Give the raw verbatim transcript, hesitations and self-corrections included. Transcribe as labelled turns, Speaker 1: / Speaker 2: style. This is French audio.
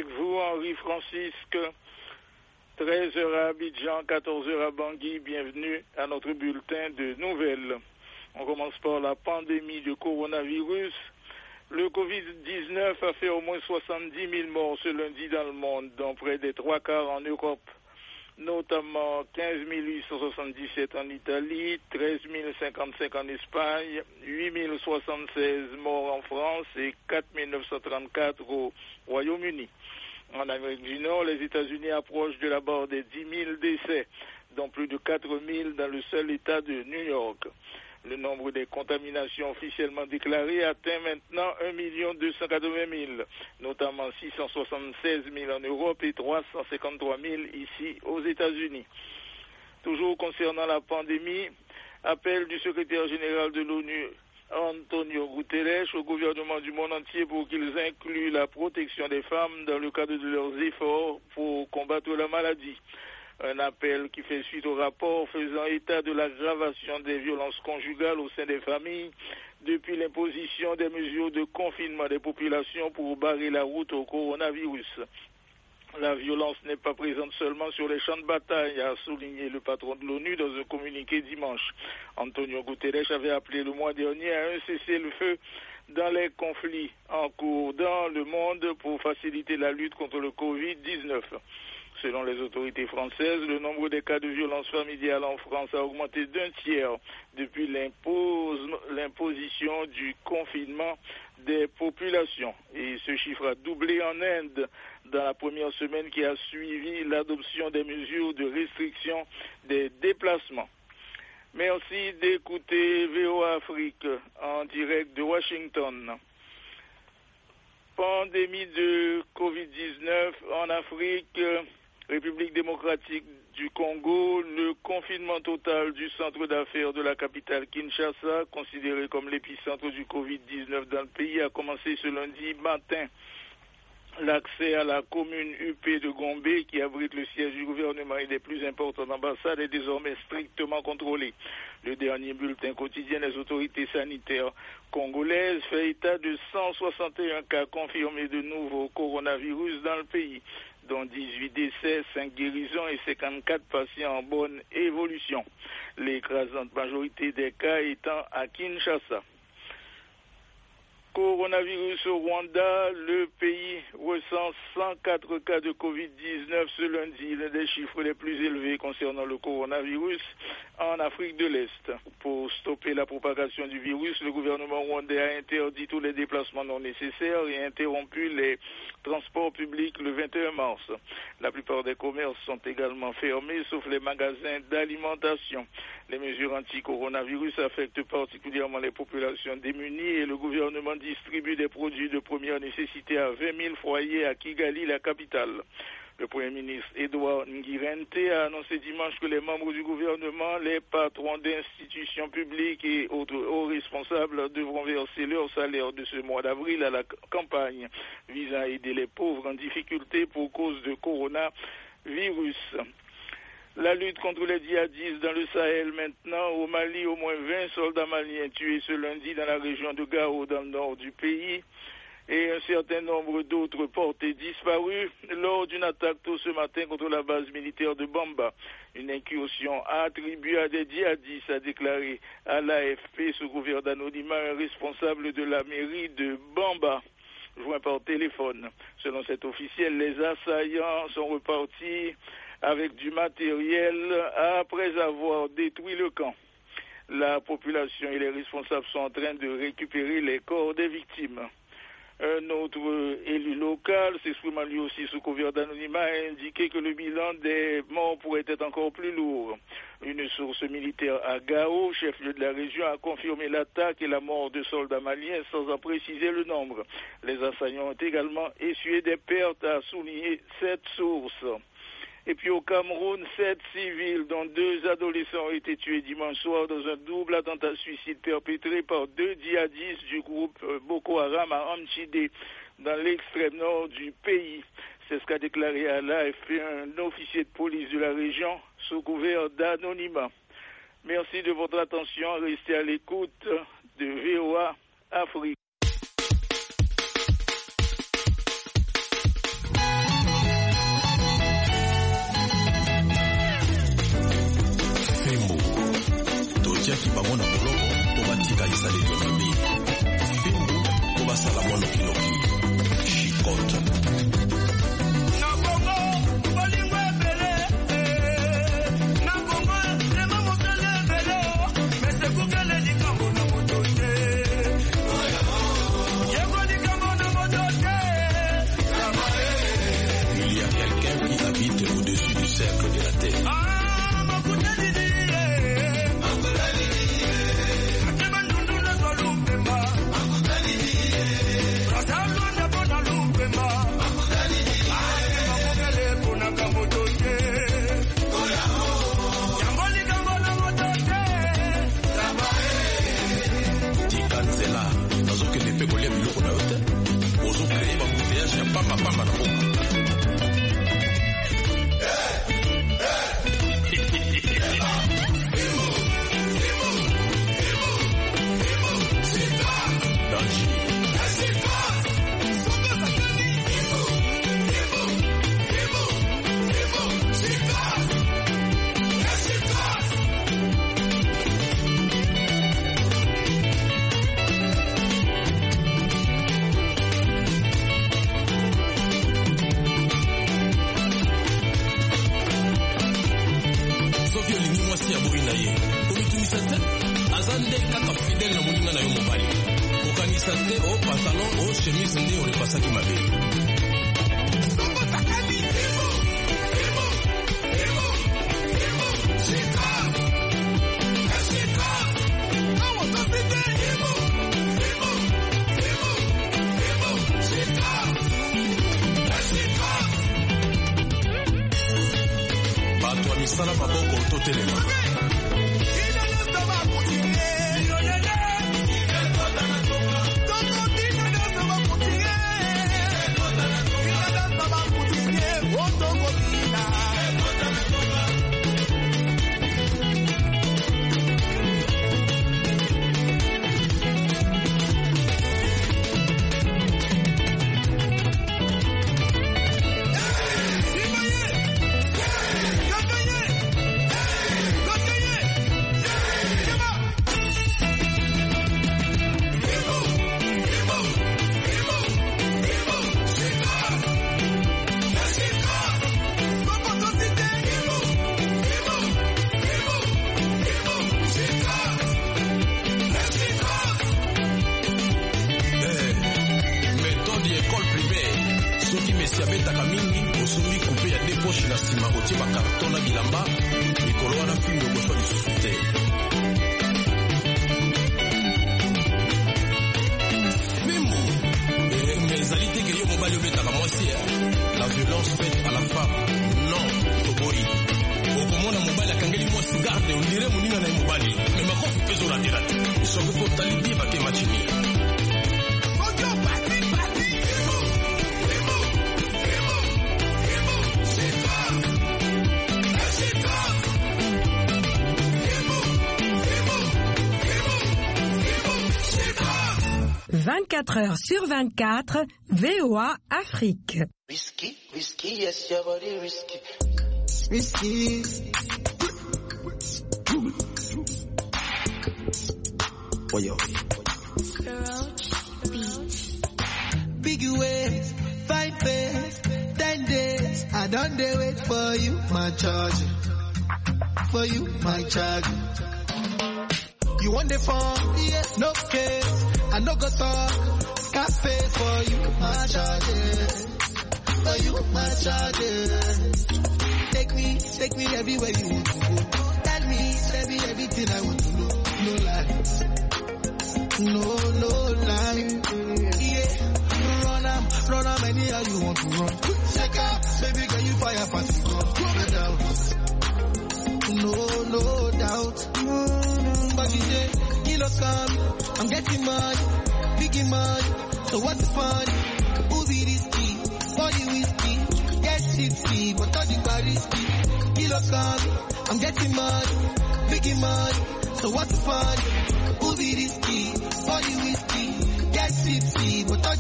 Speaker 1: avec vous, Henri Francisque. treize heures à Abidjan, quatorze heures à Bangui. Bienvenue à notre bulletin de nouvelles. On commence par la pandémie de coronavirus. Le covid dix-neuf a fait au moins soixante-dix mille morts ce lundi dans le monde, dont près des trois quarts en Europe, notamment quinze mille huit cent soixante-dix-sept en Italie, treize mille cinquante-cinq en Espagne, huit mille soixante-seize morts en France et quatre mille neuf cent trente-quatre au Royaume-Uni. En Amérique du Nord, les États-Unis approchent de la barre des dix mille décès, dont plus de quatre mille dans le seul État de New York. Le nombre des contaminations officiellement déclarées atteint maintenant un million deux cent quatre-vingts mille, notamment six cent soixante-seize mille en Europe et trois cent cinquante-trois mille ici aux États-Unis. Toujours concernant la pandémie, appel du secrétaire général de l'ONU, Antonio Guterres, au gouvernement du monde entier pour qu'ils incluent la protection des femmes dans le cadre de leurs efforts pour combattre la maladie. Un appel qui fait suite au rapport faisant état de l'aggravation des violences conjugales au sein des familles depuis l'imposition des mesures de confinement des populations pour barrer la route au coronavirus. La violence n'est pas présente seulement sur les champs de bataille, a souligné le patron de l'ONU dans un communiqué dimanche. Antonio Guterres avait appelé le mois dernier à un cessez-le-feu dans les conflits en cours dans le monde pour faciliter la lutte contre le covid dix-neuf. Selon les autorités françaises, le nombre des cas de violence familiale en France a augmenté d'un tiers depuis l'imposition du confinement des populations. Et ce chiffre a doublé en Inde dans la première semaine qui a suivi l'adoption des mesures de restriction des déplacements. Merci d'écouter V O A Afrique en direct de Washington. Pandémie de covid dix-neuf en Afrique, République démocratique du Congo, le confinement total du centre d'affaires de la capitale Kinshasa, considéré comme l'épicentre du covid dix-neuf dans le pays, a commencé ce lundi matin. L'accès à la commune U P de Gombe, qui abrite le siège du gouvernement et des plus importantes ambassades, est désormais strictement contrôlé. Le dernier bulletin quotidien des autorités sanitaires congolaises fait état de cent soixante et un cas confirmés de nouveaux coronavirus dans le pays, dont dix-huit décès, cinq guérisons et cinquante-quatre patients en bonne évolution. L'écrasante majorité des cas étant à Kinshasa. Coronavirus au Rwanda, le pays recense cent quatre cas de covid dix-neuf ce lundi, l'un des chiffres les plus élevés concernant le coronavirus en Afrique de l'Est. Pour stopper la propagation du virus, le gouvernement rwandais a interdit tous les déplacements non nécessaires et interrompu les transports publics le vingt et un mars. La plupart des commerces sont également fermés, sauf les magasins d'alimentation. Les mesures anti-coronavirus affectent particulièrement les populations démunies et le gouvernement distribue des produits de première nécessité à vingt mille foyers à Kigali, la capitale. Le Premier ministre Edouard Ngirente a annoncé dimanche que les membres du gouvernement, les patrons d'institutions publiques et autres hauts responsables devront verser leur salaire de ce mois d'avril à la campagne visant à aider les pauvres en difficulté pour cause de coronavirus. La lutte contre les djihadistes dans le Sahel maintenant. Au Mali, au moins vingt soldats maliens tués ce lundi dans la région de Gao, dans le nord du pays, et un certain nombre d'autres portés disparus lors d'une attaque tôt ce matin contre la base militaire de Bamba. Une incursion attribuée à des djihadistes, a déclaré à l'A F P sous couvert d'anonymat un responsable de la mairie de Bamba, joint par téléphone. Selon cet officiel, les assaillants sont repartis avec du matériel après avoir détruit le camp. La population et les responsables sont en train de récupérer les corps des victimes. Un autre élu local, s'exprimant lui aussi sous couvert d'anonymat, a indiqué que le bilan des morts pourrait être encore plus lourd. Une source militaire à Gao, chef-lieu de la région, a confirmé l'attaque et la mort de soldats maliens sans en préciser le nombre. Les assaillants ont également essuyé des pertes, a souligné cette source. Et puis au Cameroun, sept civils, dont deux adolescents, ont été tués dimanche soir dans un double attentat suicide perpétré par deux djihadistes du groupe Boko Haram à Amchidé, dans l'extrême nord du pays. C'est ce qu'a déclaré à l'A F P un officier de police de la région sous couvert d'anonymat. Merci de votre attention. Restez à l'écoute de V O A Afrique.
Speaker 2: basala mwana kinoki chicote.
Speaker 3: Au-dessus du cercle de la terre.
Speaker 2: Tikanzela, nazokende mpe kolia biloko na yo te. Ozokreye bambuteyage ya pambapamba na boka. Misala maboko totelema.
Speaker 4: vingt-quatre heures sur vingt-quatre, V O A Afrique.
Speaker 5: Risky, risky, yes, your body risky.
Speaker 6: Risky. Oh, yo. Big ways, five days, ten days. I don't dare wait for you, my charge. For you, my charge. You want the phone? Yeah, no case. I no go talk, cafe for you, my charges. For you, my charges. Take me, take me everywhere you want to go. Tell me, tell me everything I want to know. No lies, no, no lie. Yeah, run am, run am anyhow you want to run. Check out, baby girl you fire fast, go no doubt. No, no doubt. But you say, kilos come. I'm getting money, biggie money, so what's the fun? Who be risky, body whiskey, get tipsy, but all the bar risky. Kilos come, I'm getting money, biggie money, so what's the fun? Who be risky, body whiskey, get tipsy, but all